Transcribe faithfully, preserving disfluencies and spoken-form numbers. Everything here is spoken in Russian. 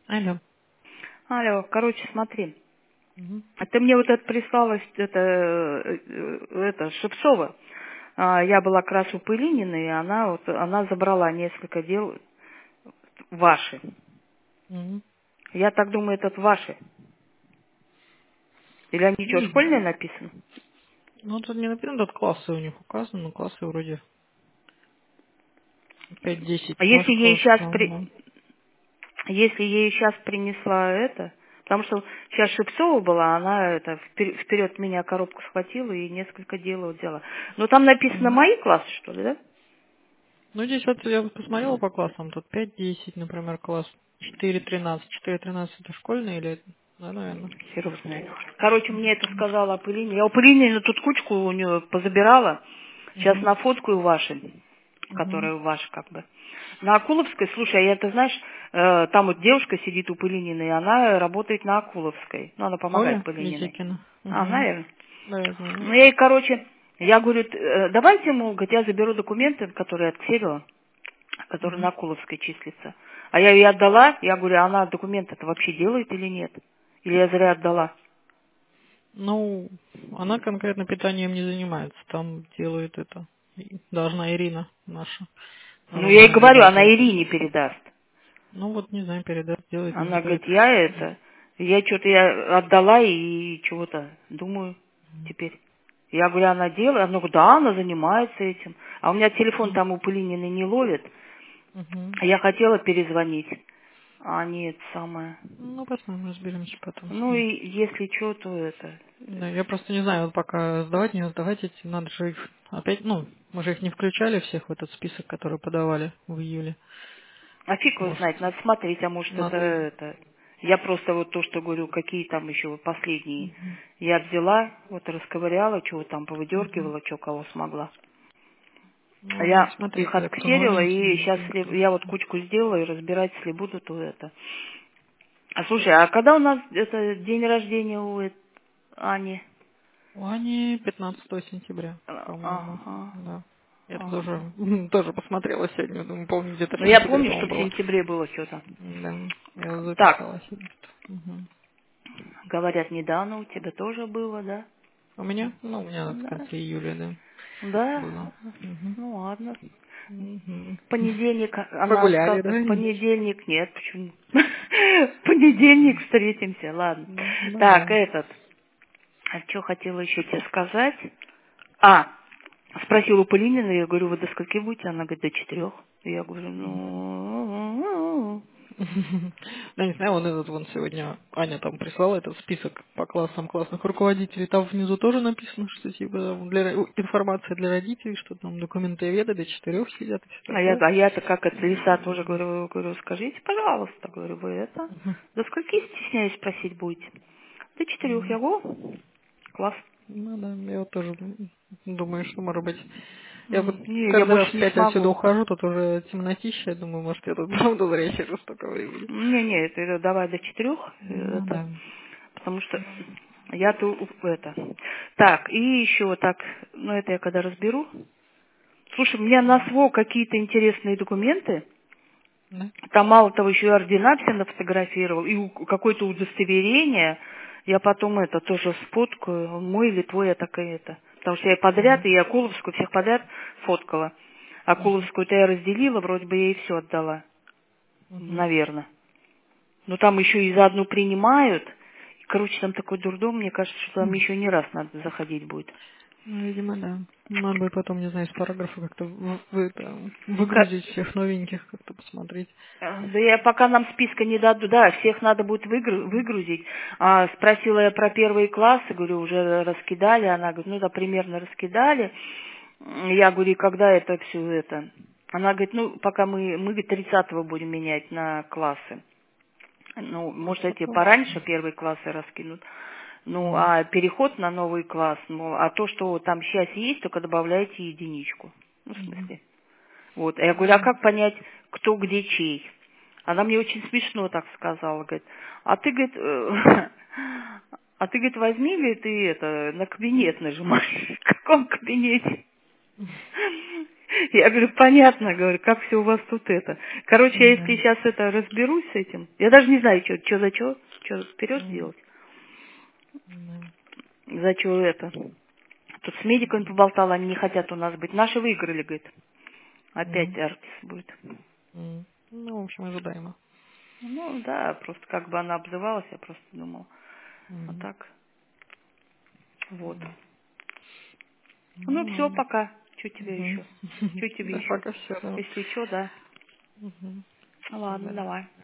Алло. Алло, короче, смотри. Мгм. А ты мне вот это прислала, это, э, э, это Шепцова. А, Я была как раз у Пылинины, и она, вот, она забрала несколько дел ваши. Мгм. Я так думаю, это ваши. Или они что, Не школьные знаю. написаны? Ну, тут не написано, тут классы у них указаны, но классы вроде пять-десять А ваш если ей класс, сейчас там, при... да. если ей сейчас принесла это, потому что сейчас Шепцова была, она это впер- вперед меня коробку схватила и несколько дел взяла. Но там написано Мгм. мои классы, что ли, да? Ну, здесь вот я вот посмотрела по классам, тут пять-десять, например, класс, четыре-тринадцать. четыре-тринадцать это школьный или... Да, наверное. Хер его знает. Короче, мне это сказала Апеллине. Я у Апеллине тут кучку у нее позабирала. Сейчас Угу. нафоткаю ваши, Угу. которые ваши как бы. На Акуловской, слушай, я это знаешь, э, там вот девушка сидит у Пылининой, и она работает на Акуловской. Ну, она помогает Оля Пылининой. Лисикина. А, Угу. наверное. Да, я знаю. Ну, я ей, короче, я говорю, т- э, давайте, мол, говорит, я заберу документы, которые отксерила, которые на Угу. Акуловской числятся. А я ей отдала, я говорю, а она документы-то вообще делает или нет? Или я зря отдала? Ну, она конкретно питанием не занимается, там делает это. И должна Ирина наша. Ну, я ей Должна говорю, отдавать она это Ирине все. передаст. Ну вот, не знаю, передать, делает, не Она делает. говорит, я это, я что-то я отдала и чего-то думаю теперь. Я говорю, она делает? Она говорит, да, она занимается этим. А у меня телефон там у Пылинины не ловит. Угу. Я хотела перезвонить, а нет, самое. Ну, посмотрим, разберемся потом с Ну ней. и если что, то это. Да, я просто не знаю, вот пока сдавать, не сдавать эти, надо же их опять, ну, мы же их не включали всех в этот список, который подавали в июле. А фиг его Может, знает, надо смотреть, а может это, надо... это. Я просто вот то, что говорю, какие там еще вот последние. Мгм. Я взяла, вот расковыряла, чего там Мгм. повыдергивала, что кого смогла. Ну, А надо я смотреть, их да, кто отксерила, новенький, и сейчас и кто... я вот кучку сделала, и разбирать, если буду, то это. А слушай, а когда у нас это день рождения у эт- Ани? У Ани пятнадцатого сентября, А, по-моему, Ага, да. Я тут ага. тоже, тоже посмотрела сегодня, думаю, помню, где-то в Ну, я сентябре, помню, что по-моему, в было. сентябре было что-то. Да, я вот Так, записала себе. Угу. говорят, недавно у тебя тоже было, да? У меня? Ну, у меня в Да. конце июля, да, Да? было. Угу. Ну, ладно. Угу. В понедельник, она Погуляли, сказала, в да? понедельник нет, почему? В понедельник встретимся, ладно. Ну Так, да. этот, а что хотела еще тебе сказать? А, спросила у Полинина, я говорю, вы до скольки будете? Она говорит, до четырех. Я говорю, ну... Да, не знаю, вон этот вон сегодня Аня там прислала этот список по классам классных руководителей. Там внизу тоже написано, что типа там для, ро- информация для родителей, что там документоведы до четырех сидят и все А я, такое. а я-то как это, Лиса тоже говорю, говорю, скажите, пожалуйста, говорю, вы это, Мгм. до скольки стесняюсь спросить будете? До четырех. М. Я говорю, класс. Ну да, я вот тоже думаю, что может быть. Я вот М, Не, я каждый раз больше не опять отсюда смогу. ухожу, тут уже темнотища, я думаю, может, я тут правда зря сижу столько времени. Не-не, это давай до четырех, Ну это, да. потому что я тут это. Так, и еще так, ну это я когда разберу. Слушай, у меня на СВО какие-то интересные документы. Да? Там мало того, еще и ордена все нафотографировал, и у- какое-то удостоверение. Я потом это тоже сфоткаю, мой или твой, я так и это. Потому что я подряд, Мгм. и Акуловскую всех подряд фоткала. Мгм. Акуловскую-то я разделила, вроде бы я ей все отдала, Мгм. наверное. Но там еще и за одну принимают. Короче, там такой дурдом, мне кажется, что там еще не раз надо заходить будет. Ну, видимо, да. Надо будет потом, не знаю, из параграфа как-то в- вы- это, Ка- выгрузить всех новеньких, как-то посмотреть. э, Да я пока нам списка не дадут, да, всех надо будет выгру- выгрузить. А, спросила я про первые классы, говорю, уже раскидали. Она говорит, ну да, примерно раскидали. М, Я говорю, и когда это все это? Она говорит, ну, пока мы, мы говорит, тридцатого будем менять на классы. Ну, может, эти Потом. пораньше первые классы раскинут. Ну, Мгм. а переход на новый класс, ну, а то, что там сейчас есть, только добавляйте единичку. Ну, в Мгм. смысле. Вот. А я говорю, а как понять, кто где чей? Она мне очень смешно так сказала, говорит, а ты, говорит, э, а ты, говорит, возьми, говорит, и это, на кабинет нажимаешь. В каком кабинете? Я говорю, понятно, говорю, как все у вас тут это. Короче, я Да. если сейчас это разберусь с этим, я даже не знаю, что, что за что, что вперед М, сделать, да. за что это. Тут с медиками поболтала, они не хотят у нас быть. Наши выиграли, говорит. Опять М, Арктис будет. м. Ну, в общем, ожидаемо. Ну да, просто как бы она обзывалась, я просто думала. А М, так, вот. да. Ну Ну все, ладно. пока. Что тебе Мгм. еще? Что тебе Да, еще? пока все. Если что, да. Мгм. Ладно, Да. давай.